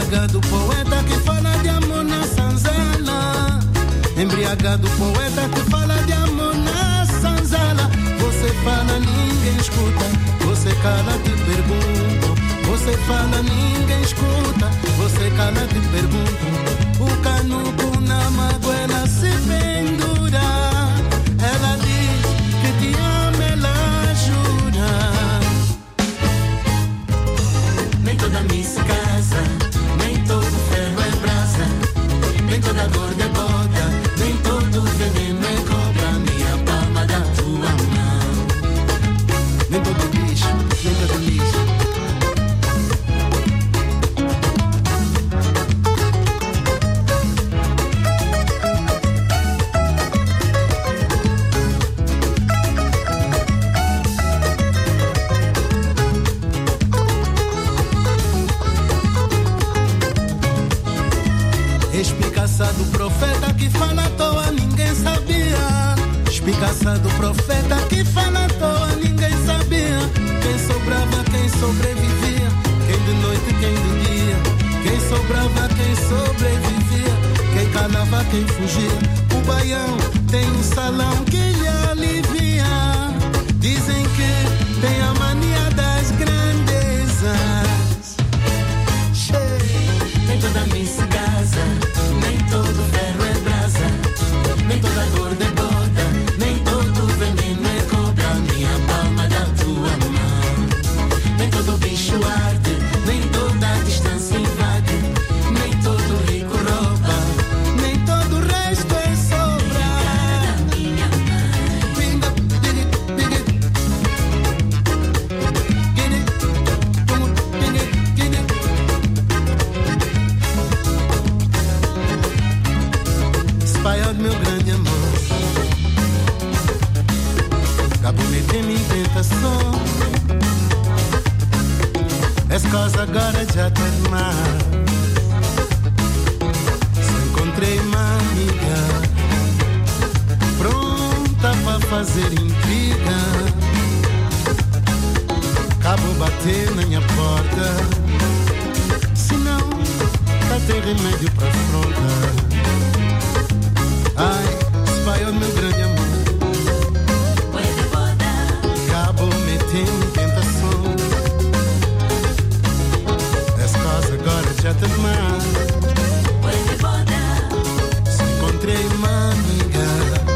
Embriagado poeta que fala de amor na sanzala. Embriagado poeta que fala de amor na sanzala. Você fala, ninguém escuta. Você cala, te pergunto. Você fala, ninguém escuta. Você cala, te pergunto. O canuco na magoela se pendura. Ela diz que te ama, ela jura. Nem toda missa casa, nem todo ferro é brasa, nem toda gorda é boda, nem todo veneno é cobra. Minha palma da tua mão. Nem todo lixo, nem todo lixo. Espicaça do profeta que fala à toa, ninguém sabia. Espicaça do profeta que fala à toa, ninguém sabia. Quem sobrava, quem sobrevivia. Quem de noite, quem de dia. Quem sobrava, quem sobrevivia. Quem calava, quem fugia. O baião tem um salão que lhe alivia. Dizem que tem a mania das grandezas. Nem toda missa casa, nem todo ferro é brasa, nem toda gorda é boda, nem todo veneno é cobra. Minha palma da tua mão. Nem todo bicho arde, nem toda distância invade, nem todo rico rouba, nem todo resto é sobra. Minha Espaiado meu grande amor, Cabo metendo em tentação. As coisas agora já tá demais. Só encontrei uma amiga pronta pra fazer intriga. Cabo bater na minha porta, senão tá tem remédio pra afronta. Ai, espalhou meu grande amor. Cabo metendo em tentação. As coisas agora já tá demais. Se encontrei uma amiga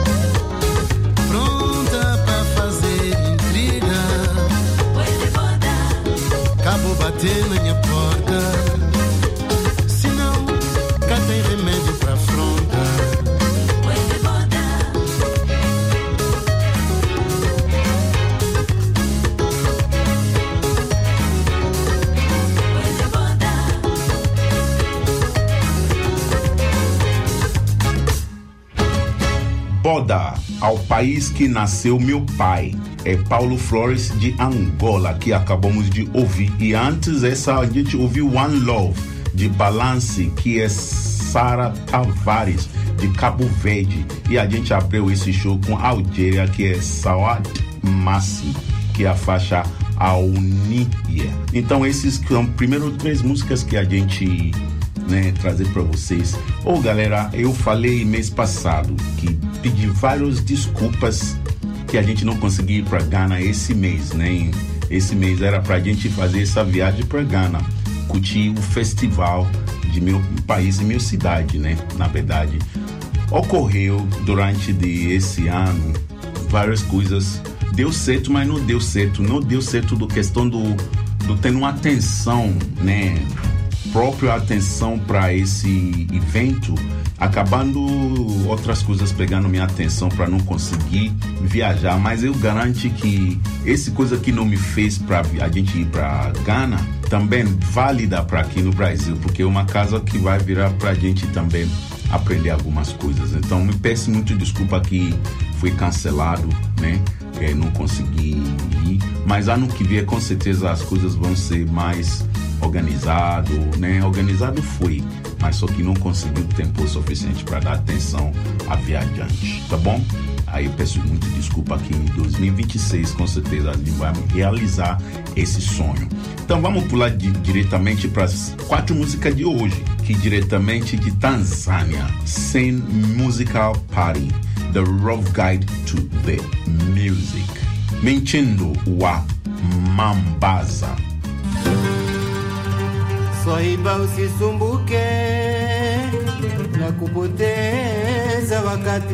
pronta pra fazer intriga. Cabo bater na minha porta, senão cá tem remédio pra afronta. Boda, ao país que nasceu meu pai. É Paulo Flores de Angola que acabamos de ouvir. E antes essa a gente ouviu One Love de Balance, que é Sara Tavares de Cabo Verde. E a gente abriu esse show com Algéria, que é Sawad Massi, que é a faixa Aunia. Então esses são primeiro 3 músicas que a gente trazer para vocês. Galera, eu falei mês passado que pedi várias desculpas que a gente não conseguiu ir para Ghana esse mês, né? Esse mês era pra gente fazer essa viagem para Ghana, curtir o festival de meu país e minha cidade, né? Na verdade, ocorreu durante esse ano várias coisas. Deu certo, mas não deu certo. Não deu certo do questão do ter uma atenção, né? Própria atenção para esse evento, acabando outras coisas pegando minha atenção para não conseguir viajar. Mas eu garanto que essa coisa que não me fez para a gente ir para Ghana também válida para aqui no Brasil, porque é uma casa que vai virar para a gente também aprender algumas coisas. Então me peço muito desculpa que foi cancelado, né? Não consegui ir, mas ano que vem com certeza as coisas vão ser mais organizado, né? Organizado foi, mas só que não conseguiu tempo suficiente para dar atenção a viajante, tá bom? Aí peço muito desculpa que em 2026, com certeza, a gente vai realizar esse sonho. Então vamos pular diretamente para as 4 músicas de hoje, que diretamente de Tanzânia, Sen Musical Party, The Rough Guide to the Music. Mentindo wa Mambaza. Swaiba usisumbuke na kupoteza wakati,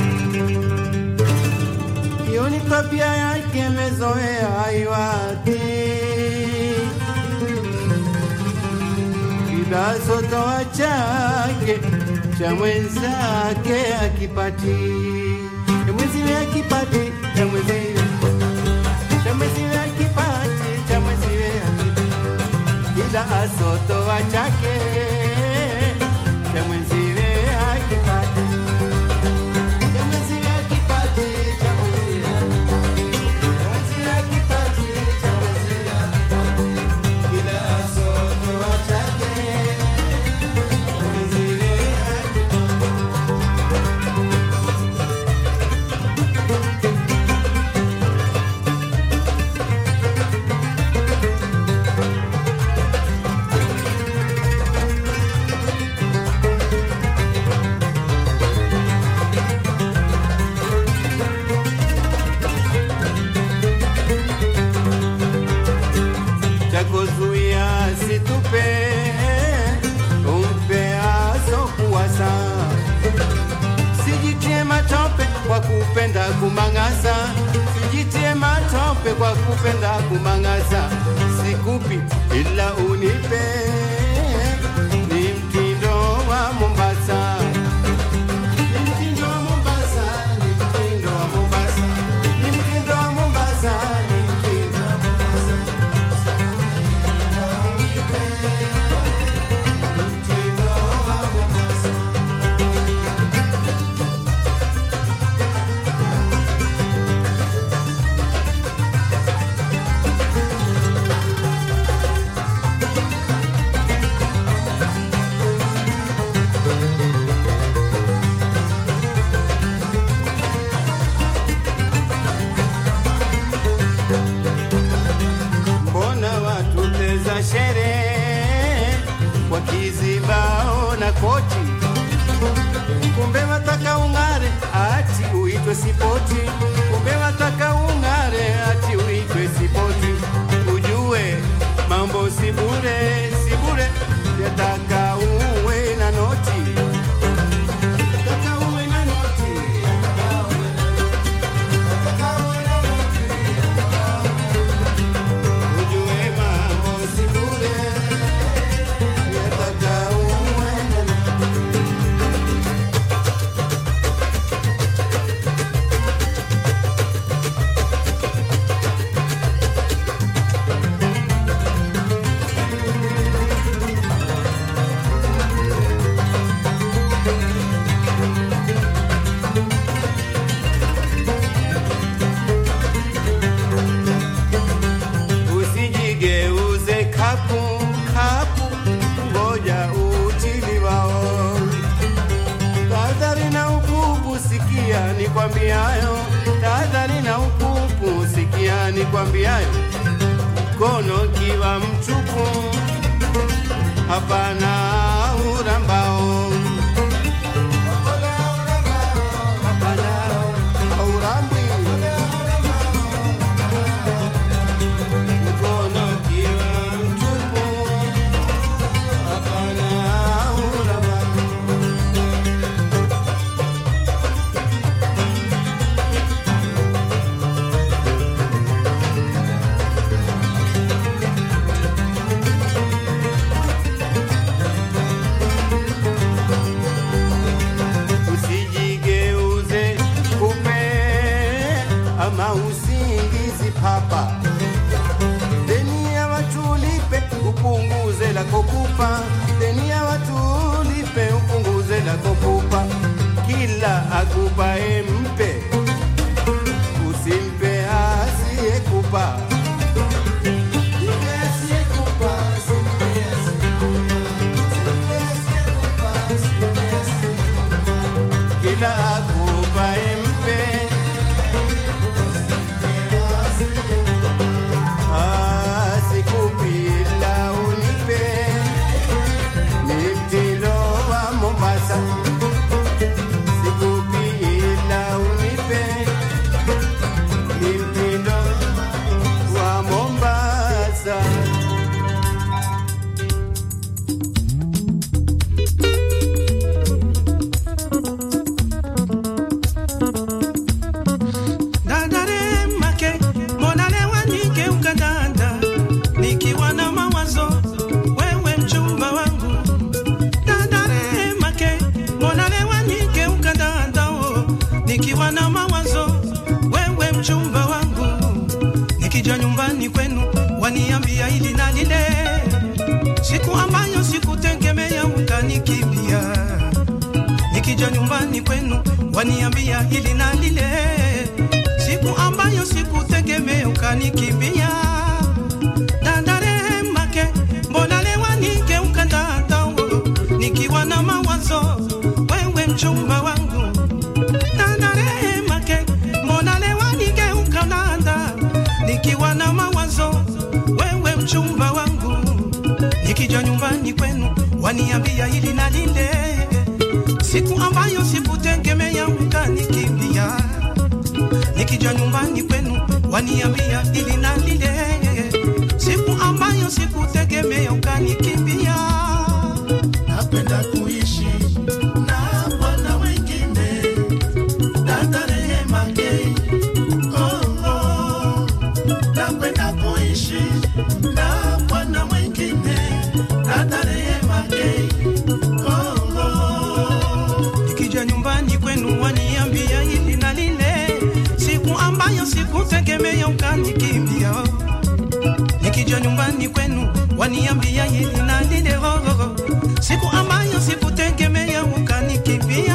hiyo ni tabia yake mezoea haiwati. Kila sotoa chake cha mwenzake akipati, cha mwenziwe akipati, cha mwenziwe, cha mwenziwe akipati, cha mwenziwe akipati. Kila sotoa chake cha mwenziwe akipati, cha mwenziwe akipati, cha mwenziwe, cha mwenziwe akipati, cha mwenziwe akipati. Kila sotoa chake cha mwenziwe kuzuia situpe umpe asokuwasa, sijitie matope kwa kupenda kumang'asa, sijitie matope kwa kupenda kumang'asa. Sikupi ila unipe, ni mtindo wa Mombasa, ni mtindo wa Mombasa, ni mtindo wa Mombasa, ni mtindo wa Mombasa, ni mtindo wa Mombasa. Sherehe wakizibao na kochi, kumbe wataka ung'are ati uitwe sipoti, kumbe wataka ung'are ati uitwe sipoti. Ujue mambo si bure, si bure, yataka uwe na noti, yataka uwe na noti, yataka uwe na noti, yataka uwe na noti, yataka uwe na noti. Ujue mambo si bure, yataka uwe na noti. Usijigeuze kapu kapu, ngoja utiliwao. Tahadhari na upupu, sikia nikwambiayo, tahadhari na upupu, sikia nikwambiayo. Mkono kiwa mtupu, hapana urambao, hapana urambi. Mkono kiwa mtupu, hapana urambao. waniambia hili na lile, siku ambayo sikutegemea ukanikimbia. Dada Rehema ke, mbona leo nigeuka dada, nikiwa na mawazo wewe mchumba wangu. Dada Rehema ke, mbona leo nigeuka dada, nikiwa na mawazo wewe mchumba wangu. Nikija nyumbani kwenu waniambia hili na lile, siku ambayo sikutegemea ukanikimbia. Nikija nyumbani kwenu waniambia hili na lile, siku ambayo sikutegemea ukanikimbia. Napenda kuishi na bwana wengine, Dada Rehema ke, oh oh. Napenda kuishi na bwana wengine, Dada Rehema ke, oh oh. Nikija nyumbani kwenu waniambia hili na lile, siku ambayo sikutegemea ukanikimbia. Nikija nyumbani kwenu waniambia hili na lile, siku ambayo sikutegemea ukanikimbia.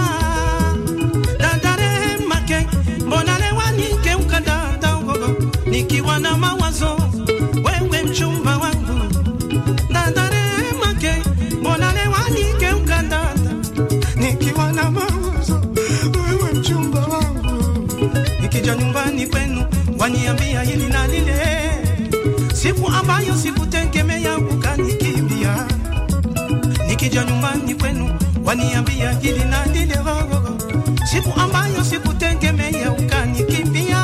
Dada Rehema ke, mbona leo nigeuka dada, nikiwa na mawazo wewe mchumba wangu. Dada Rehema ke, mbona leo nigeuka dada, nikiwa na mawazo wewe mchumba wangu. Nikija nyumbani kwenu waniambia hili na lile, siku ambayo sikutegemea ukanikimbia. Nikija nyumbani kwenu waniambia hili na lile, siku ambayo sikutegemea ukanikimbia.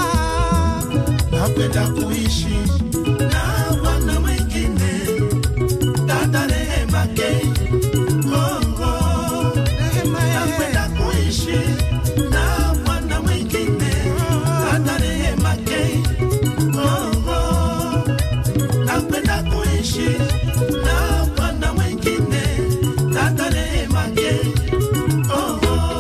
Napenda kuishi na bwana wengine, Dada Rehema ke, oh oh. Napenda kuishi na bwana wengine, Dada Rehema ke, oh oh. Napenda kuishi na bwana wengine, Dada Rehema ke, oh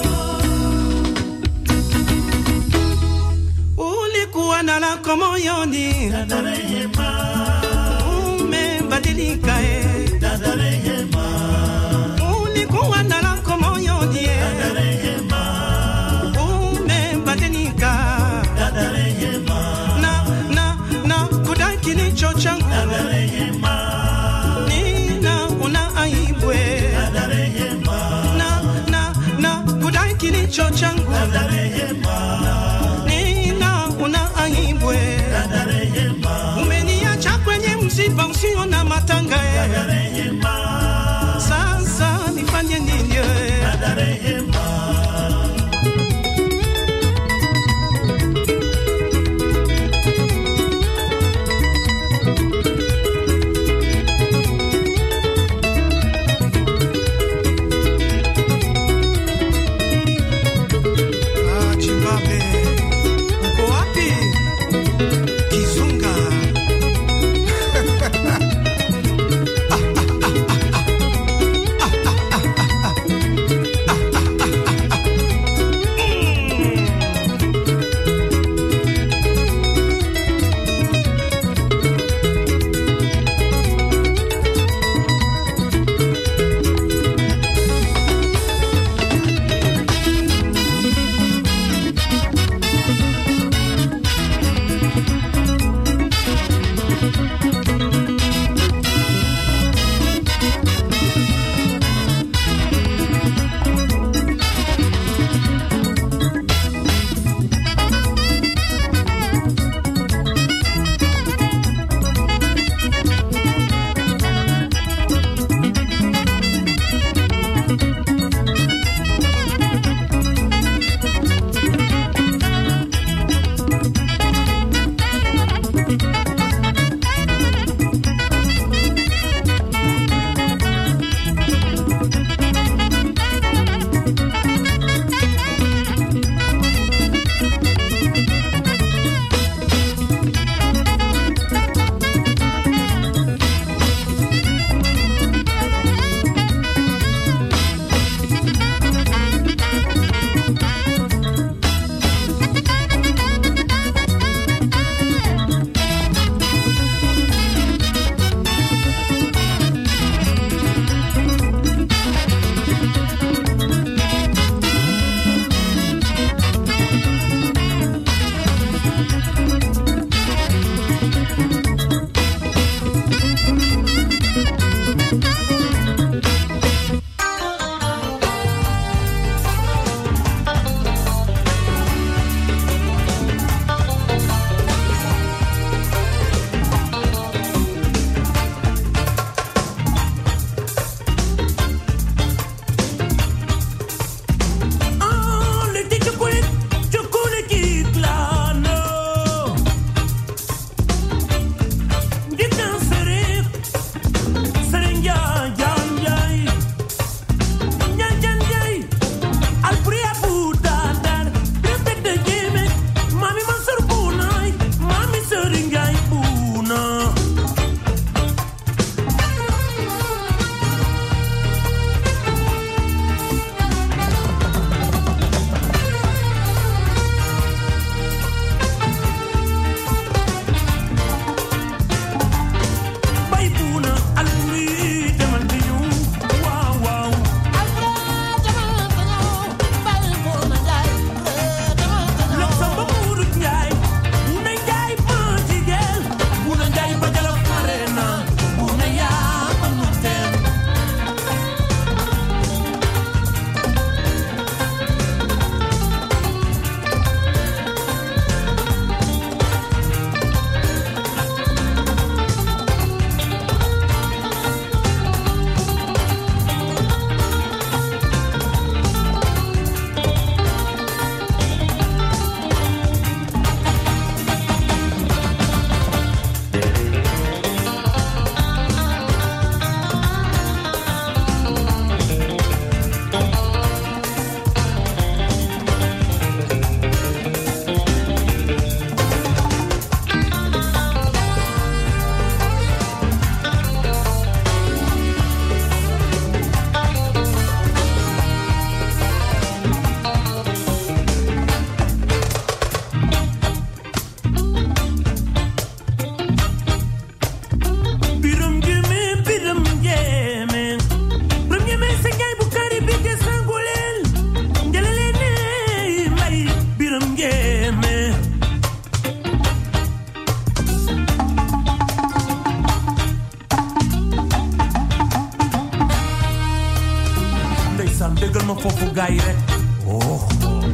oh. Ulikuwa na lako moyoni, Dada Rehema, umebadilika Dada Rehema, ulikuwa na lako moyoni, Dada Rehema, umebadilika. Dada Rehema, na kudai kilicho changu, Dada Rehema, nina una aibu, Dada Rehema, na kudai kilicho changu, Dada Rehema, nina una aibu. Dada Rehema, Umeniacha kwenye msiba usio na matanga, Dada Rehema, sasa nifanye nini? Dada Rehema. Chimbabe, uko wapi? Kizunga. no fofo gaire. Oh.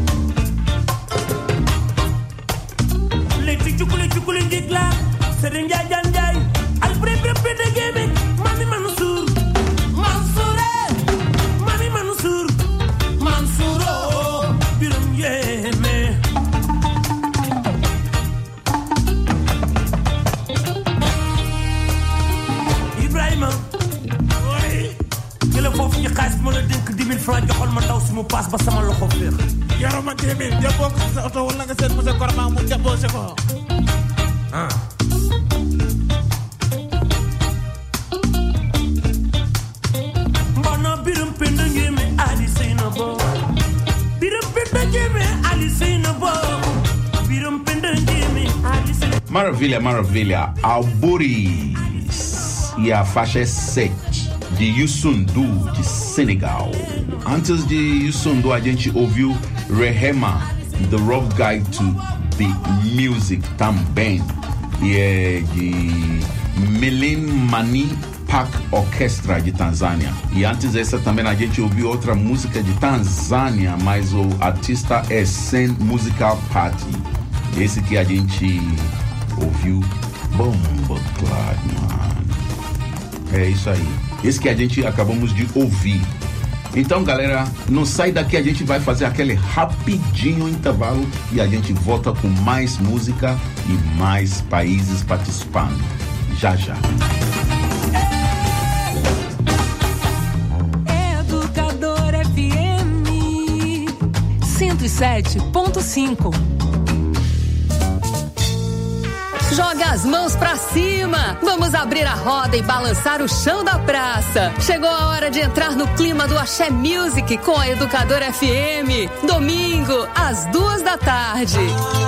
Le chukuli ndikla, serinja janjay. Al prepre de game, mami Mansour. Mami Mansour, birum yeme. Ibrahima. Le foofu ñu xaalis mo la dénk 10 000 francs joxol ma ndaw si mu paas ba sama loxo féex yaro ma 10 000 jaboo ko sa auto wala nga seet monsieur Korma mu jaboo si ko mbana birum penda ngeme ali seyna bo birum penda ngeme ali seyna bo birum penda ngeme ali seyna Maravilha, Alburis e a faixa é 7 de Youssou N'Dour de Senegal. Antes de Youssou N'Dour a gente ouviu Rehema, The Rough Guide to the Music também, e é de Melin Mani Park Orchestra de Tanzânia. E antes dessa também a gente ouviu outra música de Tanzânia, mas o artista é Sen Musical Party. Esse que a gente ouviu, bomba, claro, mano. É isso aí. Esse que a gente acabamos de ouvir. Então, galera, não sai daqui, a gente vai fazer aquele rapidinho intervalo e a gente volta com mais música e mais países participando. Já. Educador FM 107.5. Joga as mãos pra cima. Vamos abrir a roda e balançar o chão da praça. Chegou a hora de entrar no clima do Axé Music com a Educador FM. Domingo, às 14h.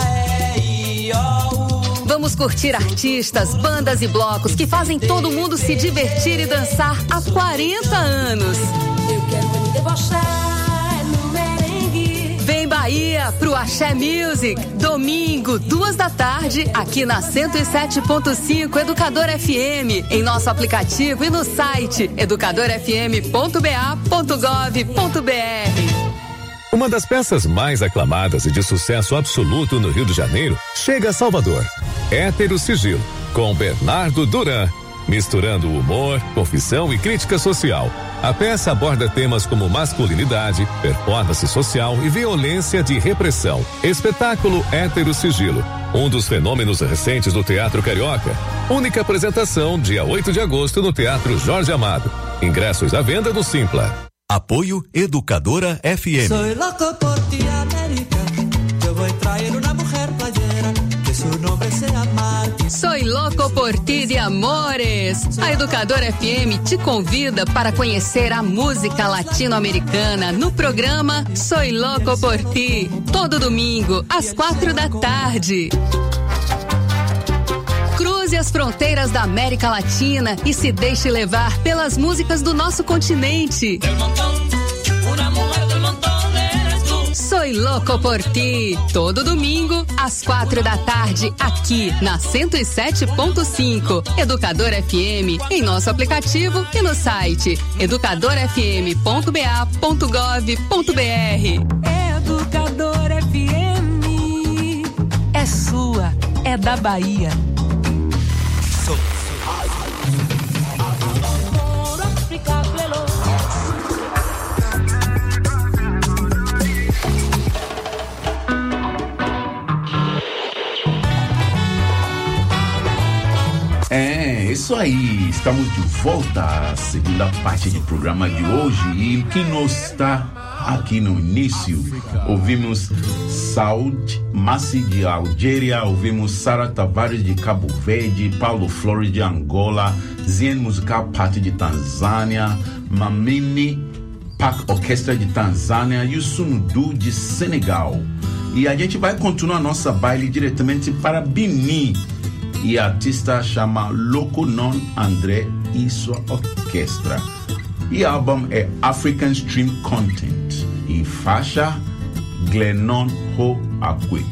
Vamos curtir artistas, bandas e blocos que fazem todo mundo se divertir e dançar há 40 anos. Eu quero me debochar no merengue. Vem Bahia pro Axé Music. Domingo, 14h, aqui na 107.5 Educador FM, em nosso aplicativo e no site educadorfm.ba.gov.br. Uma das peças mais aclamadas e de sucesso absoluto no Rio de Janeiro chega a Salvador. Hétero Sigilo, com Bernardo Duran. Misturando humor, confissão e crítica social. A peça aborda temas como masculinidade, performance social e violência de repressão. Espetáculo Hétero Sigilo, um dos fenômenos recentes do teatro carioca. Única apresentação, dia 8 de agosto, no Teatro Jorge Amado. Ingressos à venda no Simpla. Apoio Educadora FM. Soy loco por ti, América. Eu vou trair uma mulher playera, que seu nome sea Martín. Soy loco por ti de amores. A Educadora FM te convida para conhecer a música latino-americana no programa Soy Loco por Ti, todo domingo às 16h. Cruze as fronteiras da América Latina e se deixe levar pelas músicas do nosso continente. Soy Loco por Ti, todo domingo às 16h, aqui na 107.5 Educador FM, em nosso aplicativo e no site educadorfm.ba.gov.br. Educador FM é sua, é da Bahia. É, isso aí, estamos de volta à segunda parte do programa de hoje e que nos está aqui no início. Ouvimos Saud Massi de Algéria, ouvimos Sara Tavares de Cabo Verde, Paulo Flores de Angola, Zien Musical Party de Tanzânia, Mamini Park Orchestra de Tanzânia e Youssou N'Dour de Senegal. E a gente vai continuar nossa baile diretamente para Benin. E a artista chama Loco Non André e sua orquestra. E o álbum é African Stream Content e faixa Glenon Ho Akwe.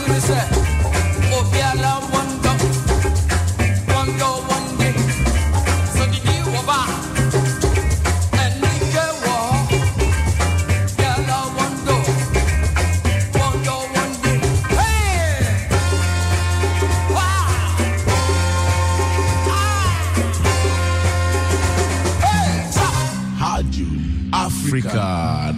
Africa.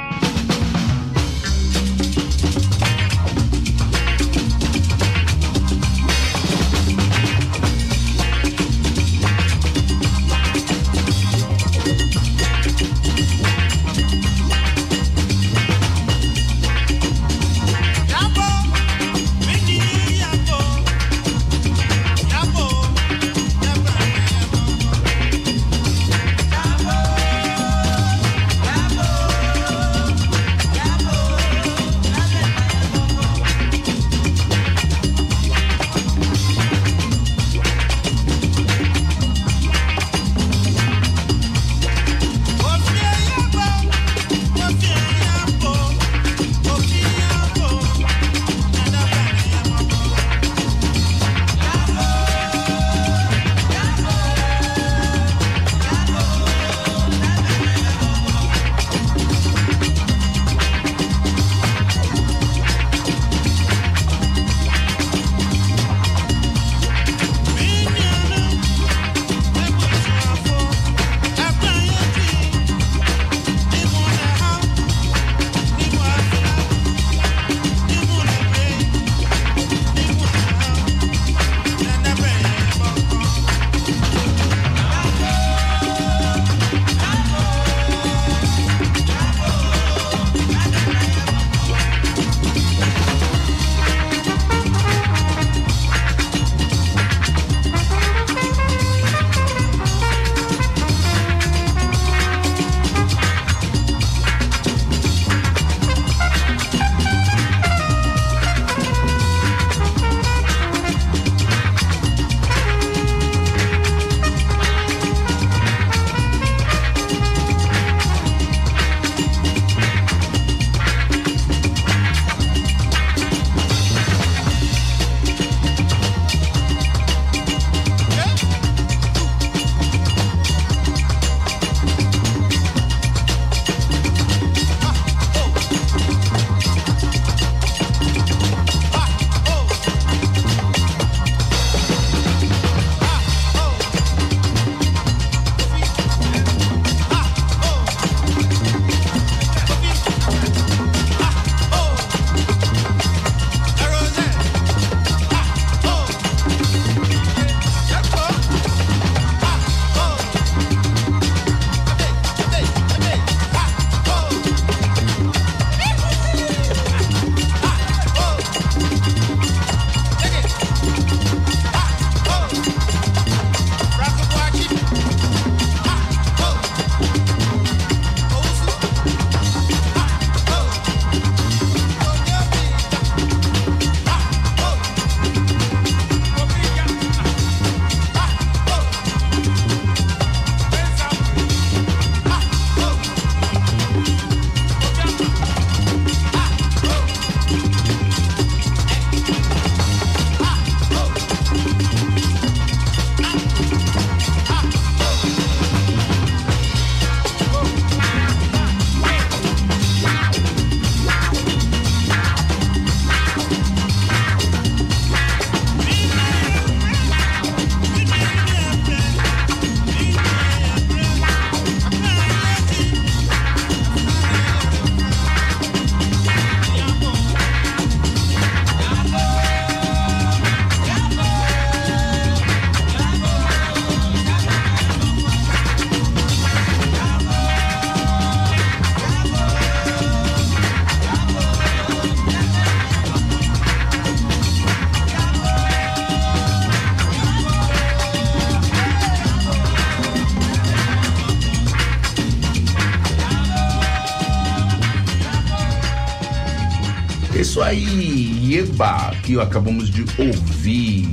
Isso aí, Yeba, que acabamos de ouvir.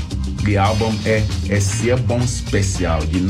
O álbum Esse é Bom Especial, de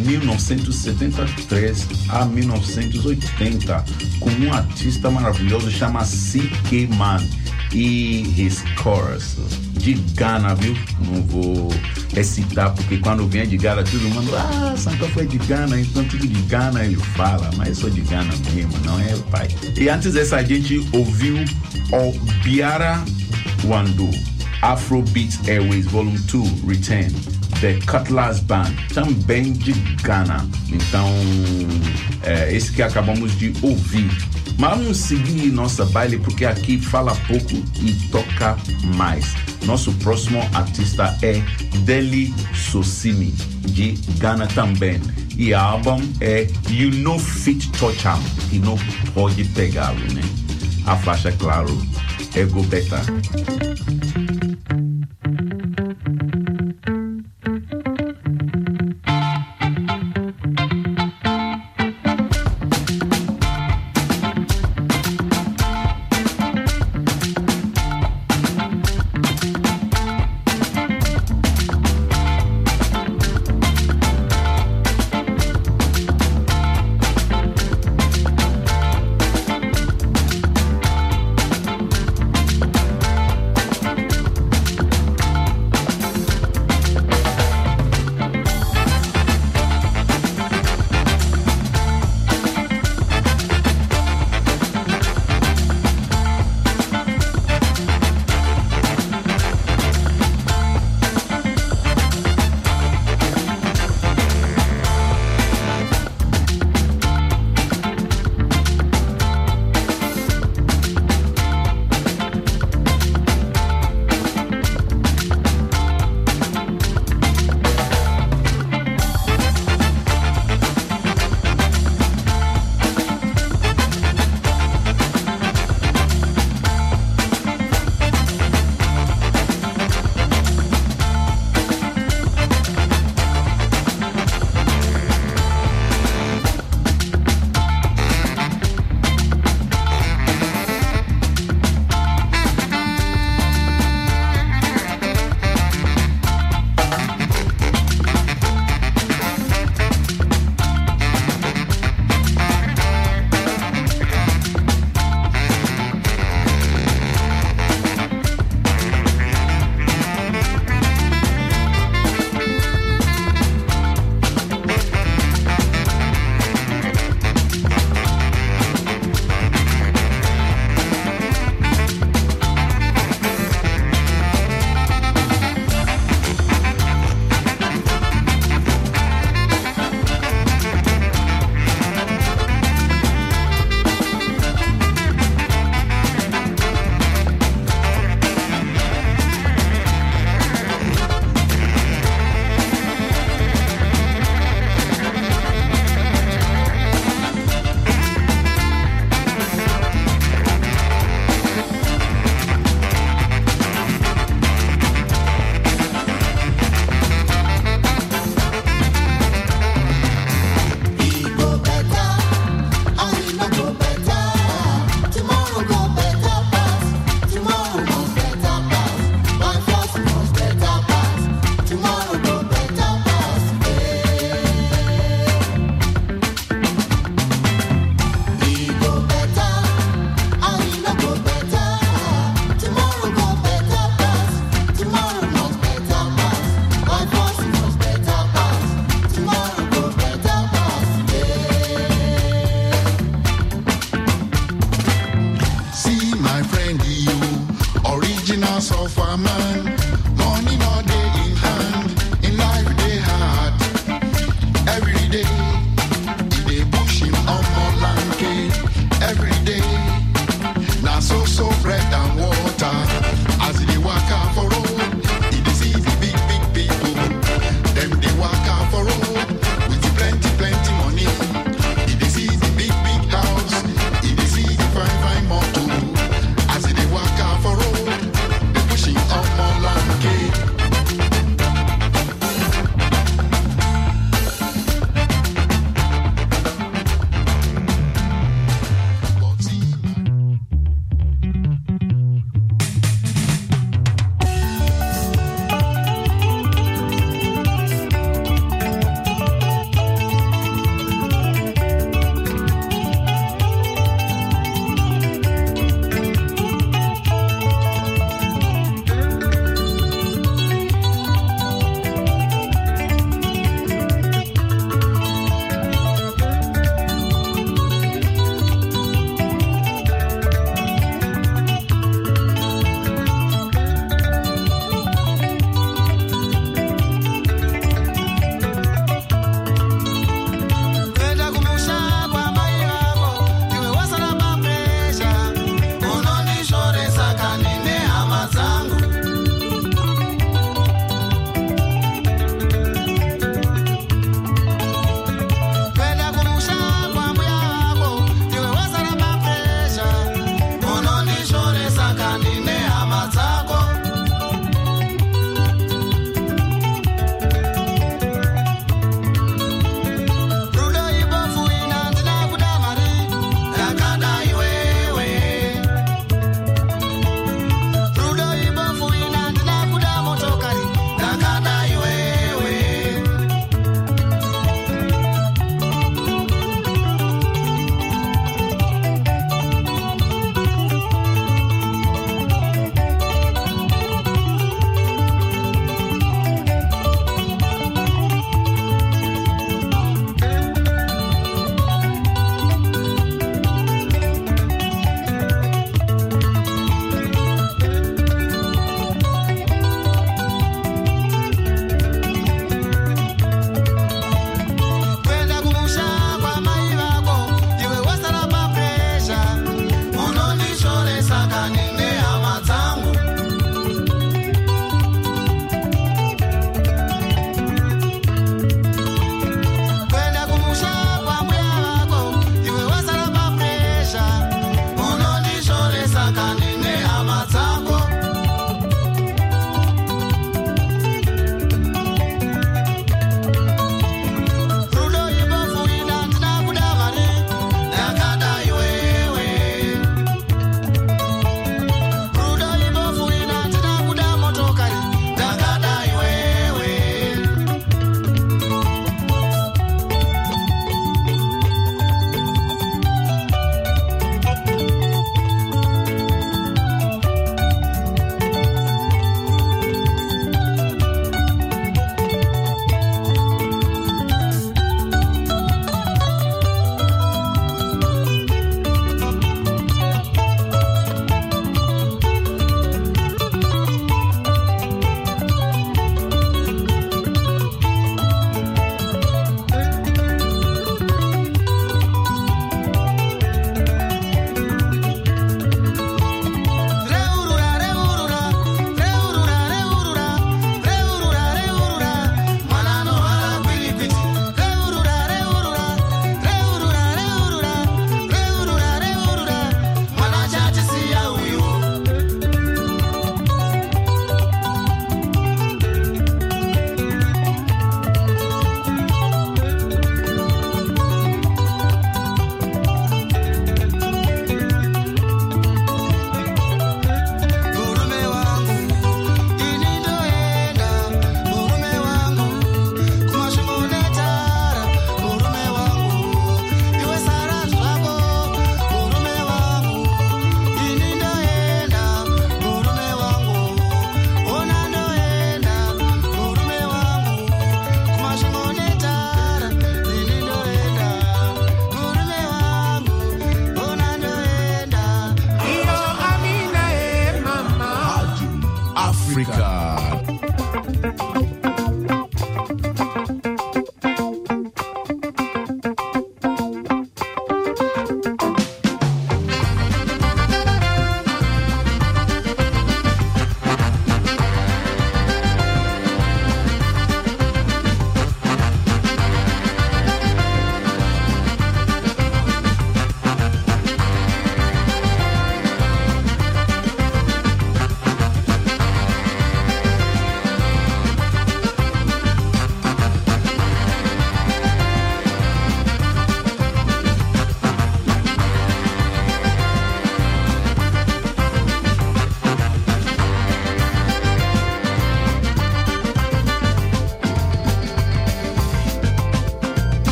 1973 a 1980, com um artista maravilhoso chamado C.K. Mann. e his chorus. De Ghana, viu? Não vou recitar, porque quando vem de Ghana, todo mundo, Santa foi de Ghana, então tudo de Ghana ele fala, mas eu sou de Ghana mesmo, não é, pai? E antes dessa, a gente ouviu o Biara Wando, Afrobeat Airways Volume 2, Return, The Cutlass Band, também de Ghana. Então, esse que acabamos de ouvir. Mas vamos seguir nossa baile, porque aqui fala pouco e toca mais. Nosso próximo artista é Deli Sosimi, de Ghana também. E a álbum é You No Fit Touch Am, que não pode pegá-lo, né? A faixa, claro, é Go Better.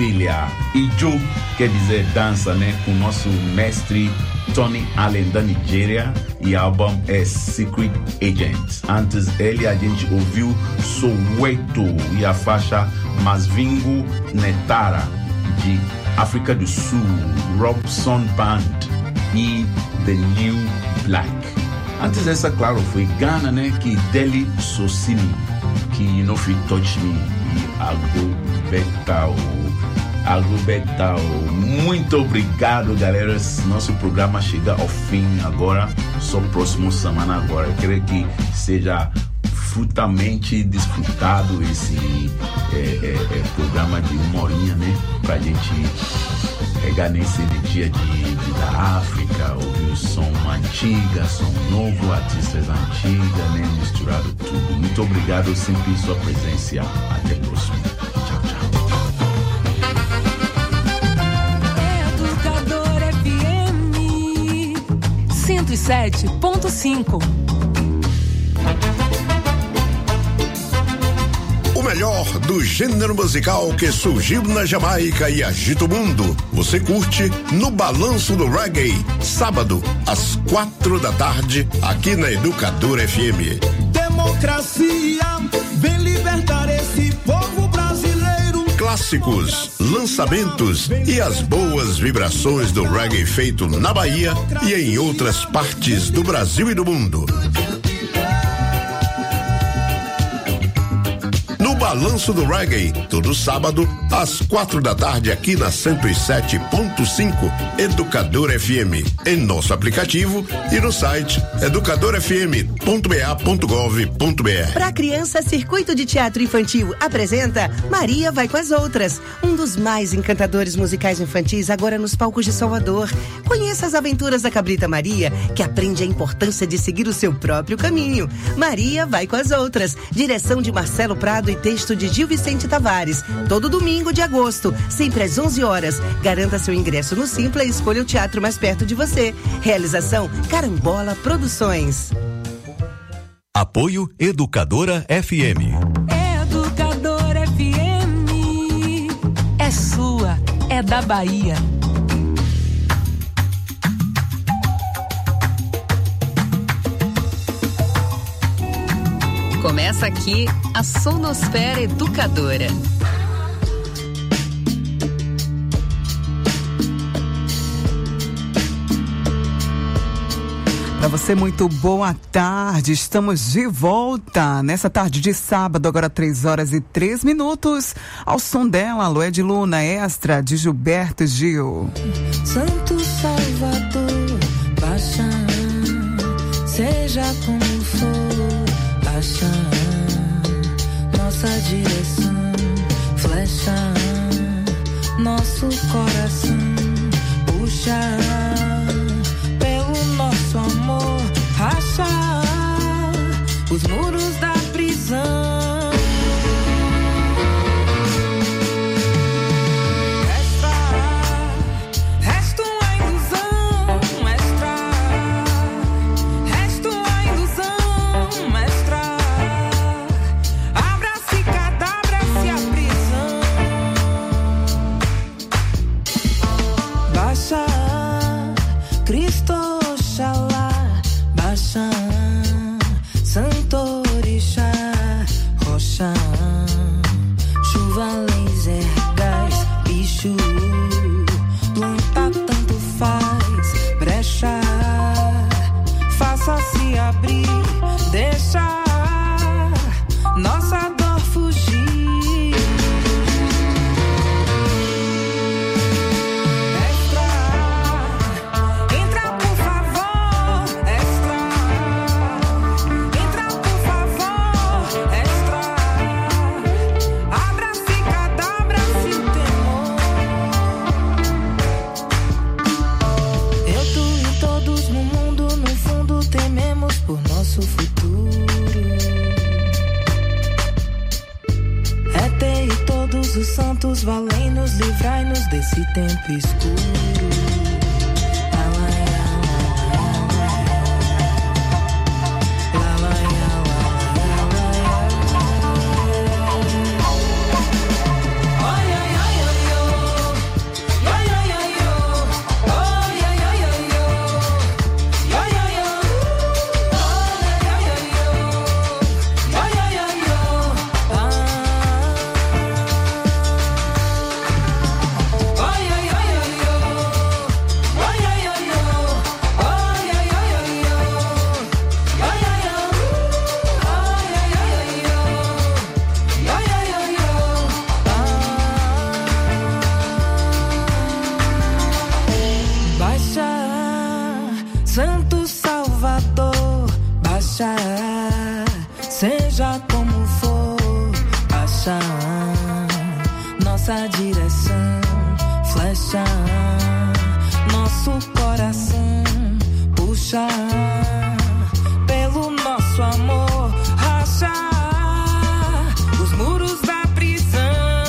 Maravilha! E Ju quer dizer dança, né? Com o nosso mestre Tony Allen da Nigéria, e o álbum é Secret Agent. Antes ele a gente ouviu Soweto e a faixa Masvingo Netara de África do Sul, Robson Band e The New Black. Antes essa, claro, foi Ghana, né? Que Deli Sosini, que No Fit Touch Me, e Algo Betal. Muito obrigado, galera. Nosso programa chega ao fim agora, só próxima semana agora. Eu quero que seja frutalmente desfrutado esse programa de uma horinha, né? Pra gente pegar nessa energia da África, ouvir o som antiga, som novo, artistas antigas, né? Misturado tudo. Muito obrigado sempre sua presença. Até a próxima. Tchau, tchau. 107.5. O melhor do gênero musical que surgiu na Jamaica e agita o mundo. Você curte no Balanço do Reggae, sábado, às 4 da tarde, aqui na Educadora FM. Democracia, vem libertar esse povo brasileiro. Clássicos, lançamentos e as boas vibrações do reggae feito na Bahia e em outras partes do Brasil e do mundo. No Balanço do Reggae, todo sábado, às 4 da tarde, aqui na 107.5 Educadora FM, em nosso aplicativo e no site educadorafm.ba.gov.br. Para criança, Circuito de Teatro Infantil apresenta Maria Vai com as Outras, um dos mais encantadores musicais infantis agora nos palcos de Salvador. Conheça as aventuras da cabrita Maria, que aprende a importância de seguir o seu próprio caminho. Maria Vai com as Outras, direção de Marcelo Prado e texto de Gil Vicente Tavares. Todo domingo de agosto, sempre às 11 horas. Garanta seu ingresso no Simpla e escolha o teatro mais perto de você. Realização Carambola Produções. Apoio Educadora FM. Educadora FM. É sua, é da Bahia. Começa aqui a Sonosfera Educadora. Para você, muito boa tarde. Estamos de volta nessa tarde de sábado, agora 3h03, ao som dela, Lué de Luna, extra de Gilberto Gil. Santo Salvador, baixa, seja como for, baixa, nossa direção, flecha, nosso coração, puxa, pelo nosso amor, racha os muros da prisão. Cristo Oxalá, Baixa, Santo Orixá, Rocha, chuva, laser, gás, bicho, planta tanto faz, brecha, faça-se abrir, deixa nossa dor fugir. Por nosso futuro, Ete e todos os santos, valei-nos, livrai-nos desse tempo escuro. Ai, ai, ai, ai, ai. achar, seja como for, achar nossa direção, flecha nosso coração, puxar pelo nosso amor, rachar os muros da prisão.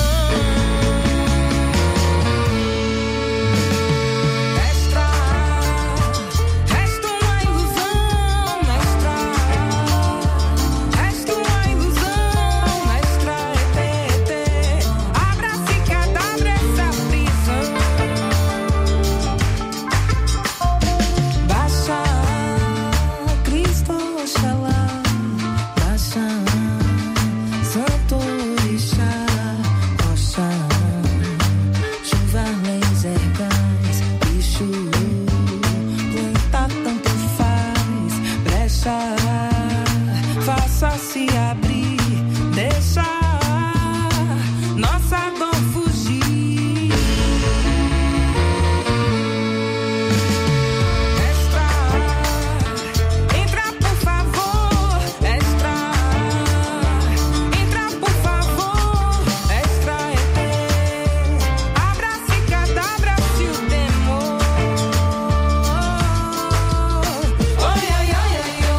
Faça-se abrir, deixa nossa dor fugir. Extra, entra por favor. Extra, entra por favor. Extra, abra-se cadabra se o temor. Oi, oi, oi, oi,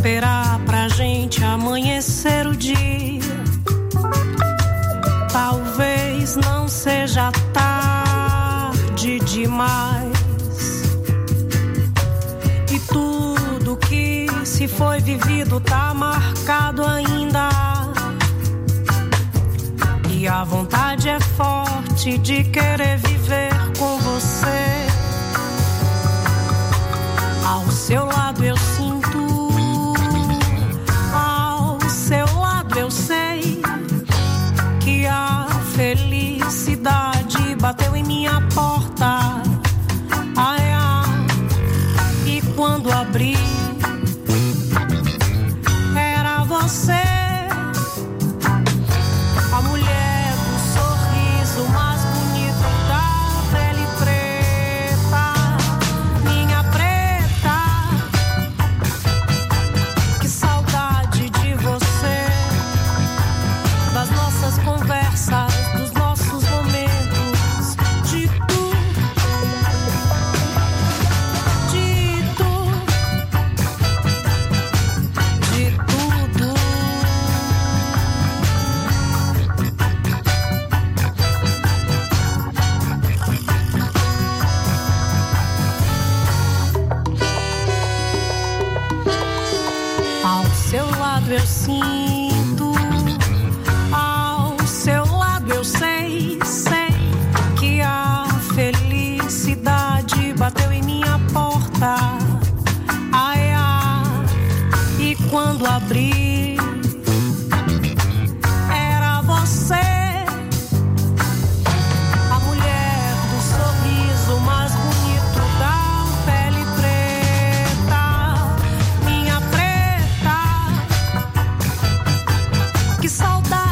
esperar pra gente amanhecer o dia. Talvez não seja tarde demais. E tudo que se foi vivido tá marcado ainda. E a vontade é forte de querer viver com você. Ao seu lado eu sinto, ao seu lado eu sei que a felicidade bateu em minha porta. Ai, ai, e quando abri, era você, a mulher do sorriso mais bonito da pele preta, minha preta. Que saudade de você, das nossas conversas, dos nossos momentos, de tudo, de tudo, de tudo. Ao seu lado eu sinto, ao seu lado eu sei, sei que a felicidade bateu em minha porta. Ai, ai, e quando abri, era você, a mulher do sorriso mais bonito da pele preta, minha preta. Que saudade